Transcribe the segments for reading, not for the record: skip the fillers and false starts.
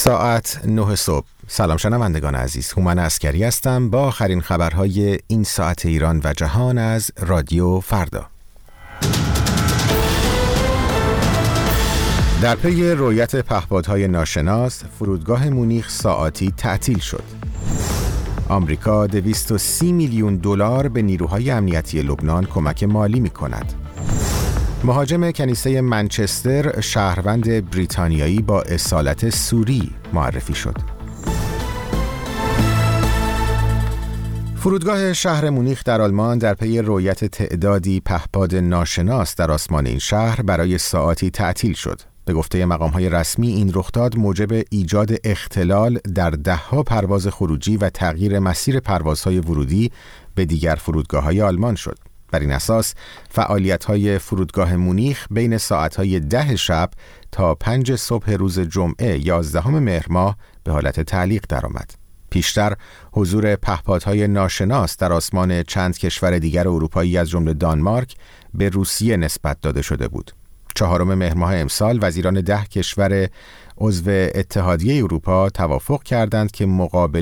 ساعت 9 صبح. سلام شنوندگان عزیز، هومن عسکری هستم با آخرین خبرهای این ساعت ایران و جهان از رادیو فردا. در پی رویت پهپادهای ناشناس، فرودگاه مونیخ ساعاتی تعطیل شد. آمریکا 230 میلیون دلار به نیروهای امنیتی لبنان کمک مالی می‌کند. مهاجم کنیسه منچستر شهروند بریتانیایی با اصالت سوری معرفی شد. فرودگاه شهر مونیخ در آلمان در پی رویت تعدادی پهپاد ناشناس در آسمان این شهر برای ساعاتی تعطیل شد. به گفته مقام‌های رسمی این رخداد موجب ایجاد اختلال در ده‌ها پرواز خروجی و تغییر مسیر پروازهای ورودی به دیگر فرودگاه‌های آلمان شد. بر این اساس فعالیت‌های فرودگاه مونیخ بین ساعت‌های 10 شب تا 5 صبح روز جمعه 11 مهر ماه به حالت تعلیق درآمد. پیشتر حضور پهپادهای ناشناس در آسمان چند کشور دیگر اروپایی از جمله دانمارک به روسیه نسبت داده شده بود. 4 مهر ماه امسال وزیران 10 کشور عضو اتحادیه اروپا توافق کردند که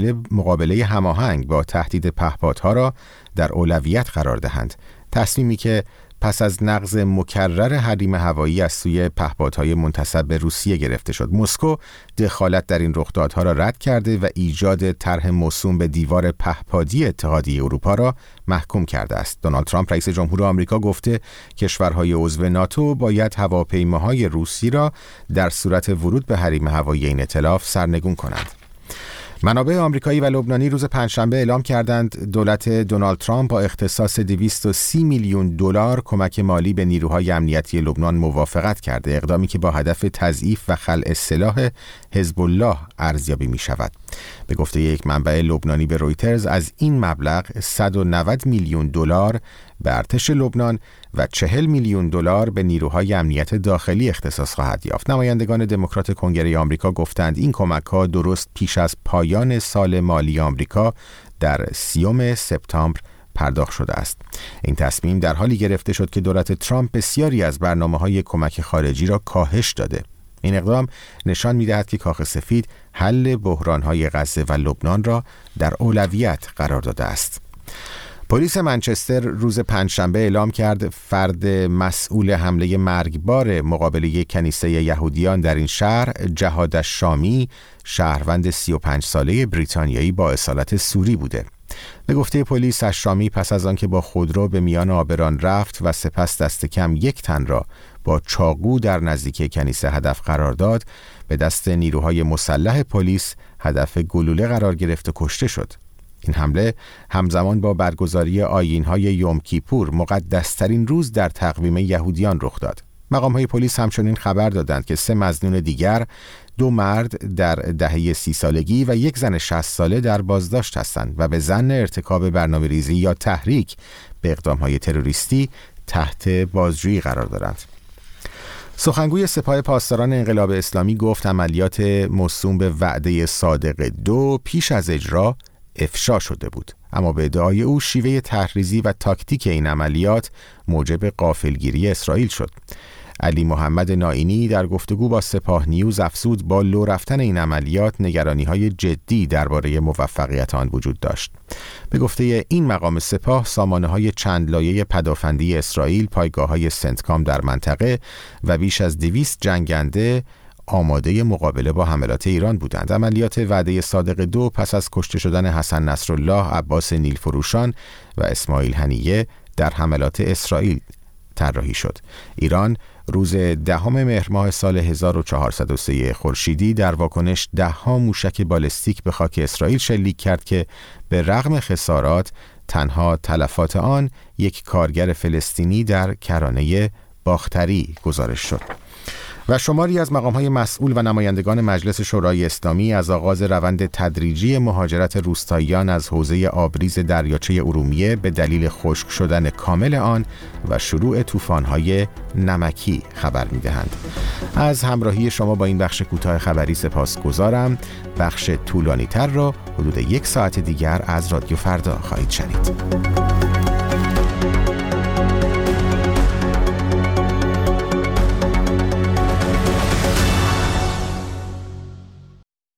مقابله هماهنگ با تهدید پهپادها را در اولویت قرار دهند. تصمیمی که پس از نقض مکرر حریم هوایی از سوی پهپادهای منتسب به روسیه گرفته شد. مسکو دخالت در این رخدادها را رد کرده و ایجاد طرح موسوم به دیوار پهپادی اتحادیه اروپا را محکوم کرده است. دونالد ترامپ رئیس جمهور آمریکا گفته کشورهای عضو ناتو باید هواپیماهای روسی را در صورت ورود به حریم هوایی این ائتلاف سرنگون کنند. منابع آمریکایی و لبنانی روز پنجشنبه اعلام کردند دولت دونالد ترامپ با اختصاص 230 میلیون دلار کمک مالی به نیروهای امنیتی لبنان موافقت کرده، اقدامی که با هدف تضعیف و خلع سلاح حزب الله ارزیابی می شود. به گفته یک منبع لبنانی به رویترز از این مبلغ 190 میلیون دلار به ارتش لبنان و 40 میلیون دلار به نیروهای امنیت داخلی اختصاص خواهد یافت. نمایندگان دموکرات کنگره آمریکا گفتند این کمک‌ها درست پیش از پایان سال مالی آمریکا در 30 سپتامبر پرداخت شده است. این تصمیم در حالی گرفته شد که دولت ترامپ بسیاری از برنامه‌های کمک خارجی را کاهش داده. این اقدام نشان می‌دهد که کاخ سفید حل بحران‌های غزه و لبنان را در اولویت قرار داده است. پلیس منچستر روز پنجشنبه اعلام کرد فرد مسئول حمله مرگبار مقابله کنیسه یهودیان در این شهر، جهاد الشامی، شهروند 35 ساله بریتانیایی با اصالت سوری بوده. به گفته پلیس الشامی پس از آنکه با خودرو به میان آبران رفت و سپس دست کم یک تن را با چاقو در نزدیکی کنیسه هدف قرار داد، به دست نیروهای مسلح پلیس هدف گلوله قرار گرفت و کشته شد. این حمله همزمان با برگزاری آیین‌های یوم کیپور، مقدس‌ترین روز در تقویم یهودیان، رخ داد. مقام‌های پلیس همچنین خبر دادند که 3 مظنون دیگر، 2 مرد در دهه 30 سالگی و 1 زن 60 ساله در بازداشت هستند و به ظن ارتکاب برنامه‌ریزی یا تحریک به اقدام‌های تروریستی تحت بازجویی قرار دارند. سخنگوی سپاه پاسداران انقلاب اسلامی گفت عملیات موسوم به وعده صادق 2 پیش از اجرا افشا شده بود، اما به ادعای او شیوه تحریزی و تاکتیک این عملیات موجب غافلگیری اسرائیل شد. علی محمد نائینی در گفتگو با سپاه نیوز افزود با لو رفتن این عملیات نگرانی‌های جدی درباره موفقیت آن وجود داشت. به گفته این مقام سپاه، سامانه‌های چند لایه پدافندی اسرائیل، پایگاه‌های سنتکام در منطقه و بیش از 200 جنگنده آماده مقابله با حملات ایران بودند. عملیات وعده صادق 2 پس از کشته شدن حسن نصرالله، عباس نیلفروشان و اسماعیل هنیه در حملات اسرائیل طراحی شد. ایران روز 10 مهر ماه سال 1403 خورشیدی در واکنش 10 موشک بالستیک به خاک اسرائیل شلیک کرد که به رغم خسارات تنها تلفات آن یک کارگر فلسطینی در کرانه باختری گزارش شد. و شماری از مقام‌های مسئول و نمایندگان مجلس شورای اسلامی از آغاز روند تدریجی مهاجرت روستاییان از حوزه آبریز دریاچه ارومیه به دلیل خشک شدن کامل آن و شروع طوفان‌های نمکی خبر می‌دهند. از همراهی شما با این بخش کوتاه خبری سپاسگزارم. بخش طولانی‌تر را حدود 1 ساعت دیگر از رادیو فردا خواهید شنید.